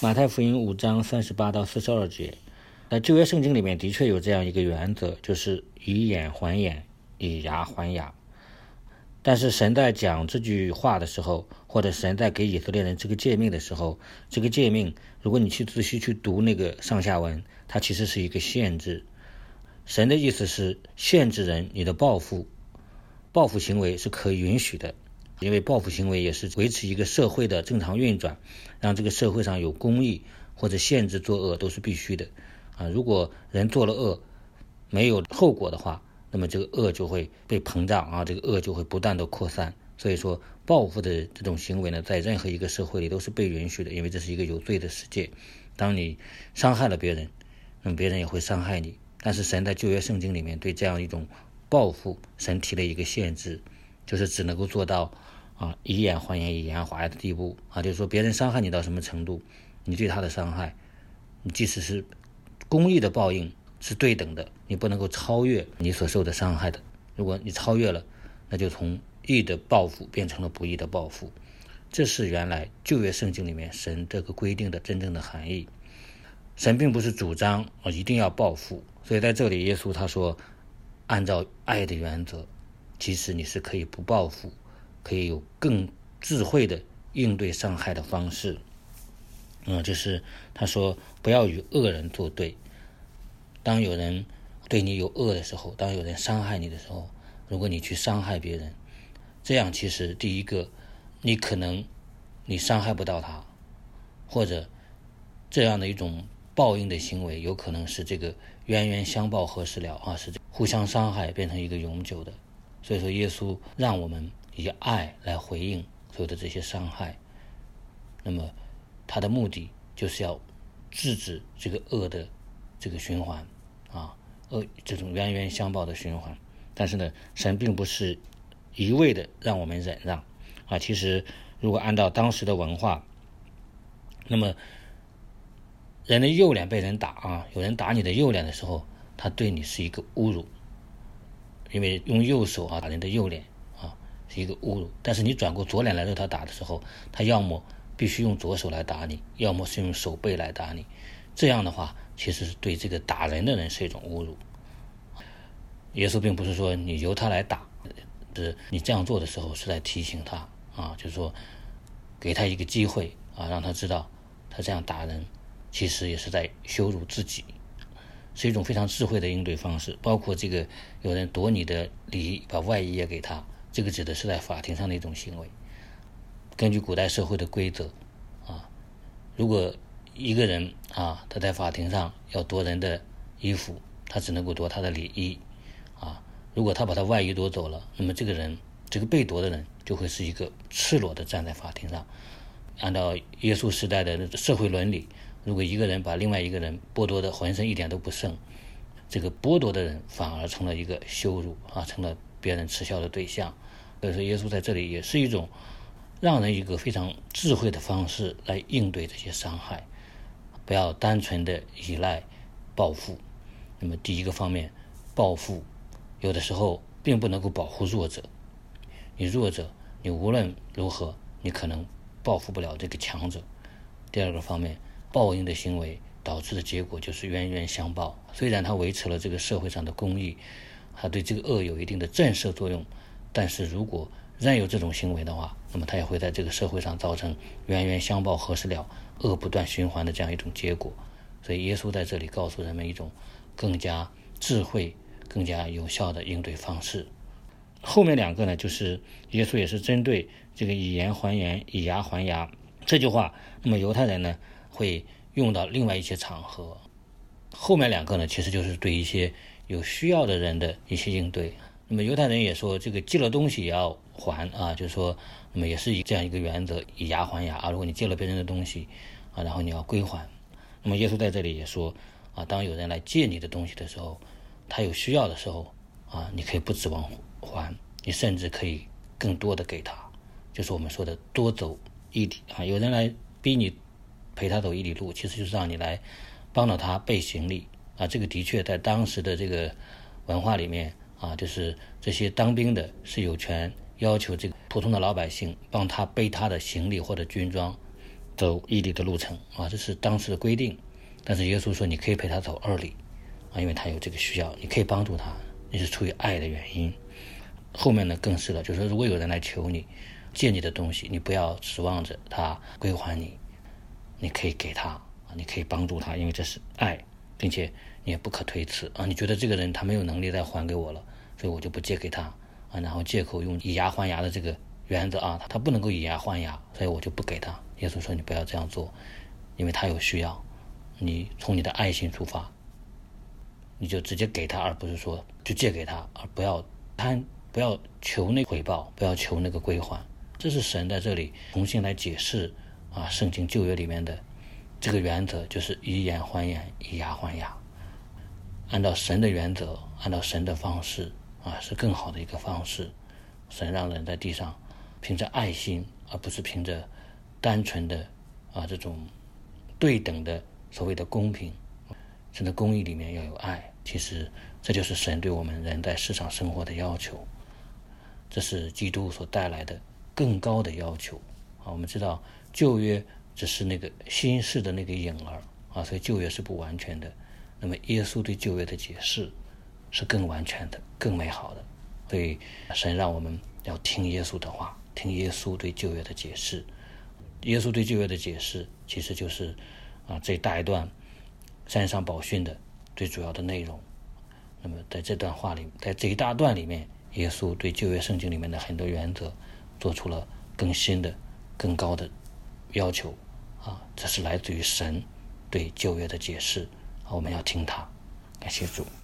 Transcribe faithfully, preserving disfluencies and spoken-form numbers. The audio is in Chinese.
马太福音五章三十八到四十二节，在旧约圣经里面的确有这样一个原则，就是以眼还眼，以牙还牙。但是神在讲这句话的时候，或者神在给以色列人这个诫命的时候，这个诫命如果你去仔细去读那个上下文，它其实是一个限制。神的意思是限制人你的报复，报复行为是可以允许的，因为报复行为也是维持一个社会的正常运转，让这个社会上有公义，或者限制作恶都是必须的啊。如果人做了恶没有后果的话，那么这个恶就会被膨胀啊，这个恶就会不断的扩散。所以说报复的这种行为呢，在任何一个社会里都是被允许的，因为这是一个有罪的世界。当你伤害了别人，那么别人也会伤害你。但是神在旧约圣经里面对这样一种报复，神提了一个限制，就是只能够做到啊以眼还眼，以牙还牙的地步啊，就是说别人伤害你到什么程度，你对他的伤害，你即使是公义的报应是对等的，你不能够超越你所受的伤害的。如果你超越了，那就从义的报复变成了不义的报复。这是原来旧约圣经里面神这个规定的真正的含义。神并不是主张我一定要报复，所以在这里耶稣他说，按照爱的原则，其实你是可以不报复，可以有更智慧的应对伤害的方式。嗯，就是他说不要与恶人作对。当有人对你有恶的时候，当有人伤害你的时候，如果你去伤害别人，这样其实第一个，你可能你伤害不到他，或者这样的一种报应的行为有可能是这个冤冤相报何时了啊，是互相伤害变成一个永久的。所以说耶稣让我们以爱来回应所有的这些伤害，那么他的目的就是要制止这个恶的这个循环啊，恶这种冤冤相报的循环。但是呢，神并不是一味的让我们忍让啊。其实如果按照当时的文化，那么人的右脸被人打啊，有人打你的右脸的时候，他对你是一个侮辱，因为用右手啊打人的右脸啊是一个侮辱。但是你转过左脸来让他打的时候，他要么必须用左手来打你，要么是用手背来打你。这样的话，其实是对这个打人的人是一种侮辱。耶稣并不是说你由他来打，是你这样做的时候是在提醒他啊，就是说给他一个机会啊，让他知道他这样打人其实也是在羞辱自己，是一种非常智慧的应对方式。包括这个有人夺你的礼衣，把外衣也给他，这个指的是在法庭上的一种行为。根据古代社会的规则啊，如果一个人啊他在法庭上要夺人的衣服，他只能够夺他的礼衣啊，如果他把他外衣夺走了，那么这个人这个被夺的人就会是一个赤裸的站在法庭上。按照耶稣时代的社会伦理，如果一个人把另外一个人剥夺的浑身一点都不剩，这个剥夺的人反而成了一个羞辱啊，成了别人耻笑的对象。所以说耶稣在这里也是一种让人一个非常智慧的方式来应对这些伤害，不要单纯的依赖报复。那么第一个方面，报复有的时候并不能够保护弱者，你弱者你无论如何你可能报复不了这个强者。第二个方面，报应的行为导致的结果就是冤冤相报。虽然它维持了这个社会上的公义，它对这个恶有一定的震慑作用，但是如果仍有这种行为的话，那么它也会在这个社会上造成冤冤相报何时了，恶不断循环的这样一种结果。所以耶稣在这里告诉人们一种更加智慧更加有效的应对方式。后面两个呢，就是耶稣也是针对这个以言还言，以牙还牙这句话，那么犹太人呢会用到另外一些场合。后面两个呢，其实就是对一些有需要的人的一些应对。那么犹太人也说这个借了东西也要还啊，就是说那么也是以这样一个原则，以牙还牙啊。如果你借了别人的东西啊，然后你要归还。那么耶稣在这里也说啊，当有人来借你的东西的时候，他有需要的时候啊，你可以不指望还，你甚至可以更多的给他，就是我们说的多走一里啊。有人来逼你陪他走一里路，其实就是让你来帮到他背行李啊。这个的确在当时的这个文化里面啊，就是这些当兵的是有权要求这个普通的老百姓帮他背他的行李或者军装走一里的路程啊，这是当时的规定。但是耶稣说你可以陪他走二里啊，因为他有这个需要，你可以帮助他，你是出于爱的原因。后面呢更是了，就是说如果有人来求你借你的东西，你不要指望着他归还你，你可以给他，你可以帮助他，因为这是爱，并且你也不可推辞啊。你觉得这个人他没有能力再还给我了，所以我就不借给他啊，然后借口用以牙还牙的这个原则啊，他不能够以牙还牙，所以我就不给他。耶稣说你不要这样做，因为他有需要，你从你的爱心出发，你就直接给他，而不是说就借给他，而不要贪，不要求那个回报，不要求那个归还。这是神在这里重新来解释啊，圣经旧约里面的这个原则，就是以眼还眼，以牙还牙。按照神的原则，按照神的方式啊，是更好的一个方式。神让人在地上凭着爱心，而不是凭着单纯的啊这种对等的所谓的公平。神的公义里面要有爱，其实这就是神对我们人在世上生活的要求，这是基督所带来的更高的要求啊。我们知道旧约只是那个新式的那个影儿啊，所以旧约是不完全的。那么耶稣对旧约的解释是更完全的、更美好的。所以神让我们要听耶稣的话，听耶稣对旧约的解释。耶稣对旧约的解释其实就是啊这大一段山上宝训的最主要的内容。那么在这段话里，在这一大段里面，耶稣对旧约圣经里面的很多原则做出了更新的、更高的要求啊，这是来自于神对旧约的解释啊，我们要听他。感谢主。